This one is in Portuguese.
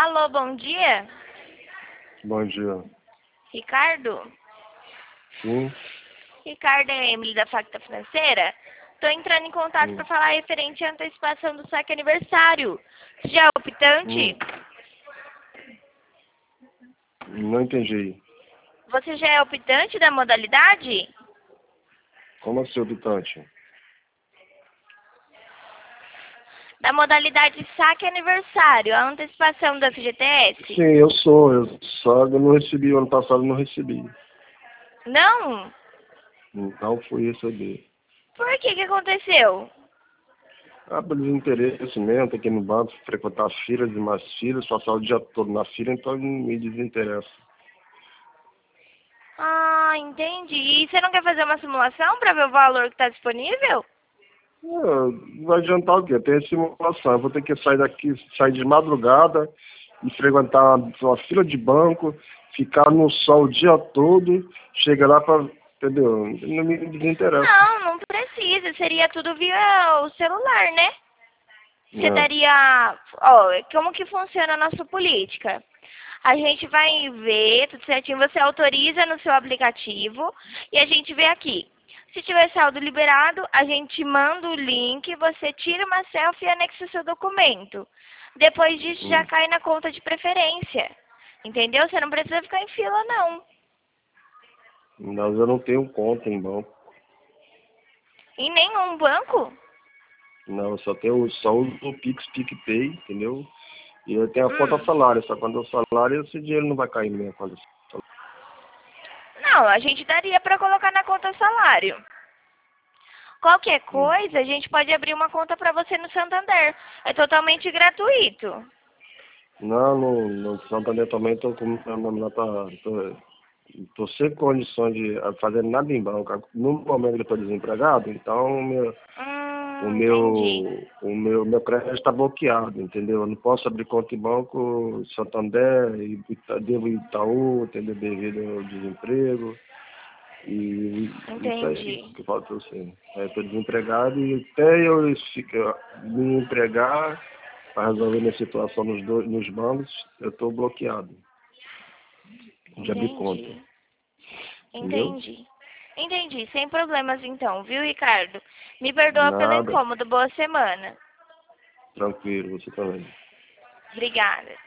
Alô, bom dia. Bom dia. Ricardo? Sim. Ricardo, é Emily da Facta Financeira. Estou entrando em contato Hum. para falar referente à antecipação do saque aniversário. Você já é optante? Não entendi. Você já é optante da modalidade? Como assim, optante? Da modalidade saque aniversário, a antecipação do FGTS? Sim, eu sou. Só eu não recebi, ano passado eu não recebi. Não? Não fui receber. Por que aconteceu? Por desinteresse mesmo, tem que ir no banco, frequentar filas e mais filas, passar o dia todo na fila, então me desinteressa. Ah, entendi. E você não quer fazer uma simulação para ver o valor que está disponível? Vai adiantar o quê? Tem a simulação. Eu vou ter que sair daqui, sair de madrugada e frequentar uma fila de banco, ficar no sol o dia todo, chega lá para. Entendeu? Não me desinteressa. Não, não precisa. Seria tudo via o celular, né? Você É. daria... Ó, como que funciona a nossa política? A gente vai ver tudo certinho, você autoriza no seu aplicativo e a gente vê aqui. Se tiver saldo liberado, a gente manda o link, você tira uma selfie e anexa o seu documento. Depois disso já cai na conta de preferência. Entendeu? Você não precisa ficar em fila, não. Mas eu não tenho conta em banco. Em nenhum banco? Não, eu só uso o Pix, PicPay, entendeu? E eu tenho a conta salário, só quando eu salário esse dinheiro não vai cair na minha conta. Não, a gente daria para colocar na conta salário. Qualquer coisa, a gente pode abrir uma conta para você no Santander. É totalmente gratuito. Não, no Santander também tô com tô sem condições de fazer nada em banco. No momento que eu estou desempregado, então Entendi. meu crédito está bloqueado, entendeu? Eu não posso abrir conta em banco Santander, devo Itaú, entendeu? Devido ao desemprego. E isso aí Entendi. que falta você. Eu estou desempregado e até eu me empregar para resolver minha situação nos bancos, eu estou bloqueado de abrir conta. Entendi. Entendeu? Entendi. Entendi. Sem problemas então, viu, Ricardo? Me perdoa pelo Nada. incômodo. Boa semana. Tranquilo, você também. Obrigada.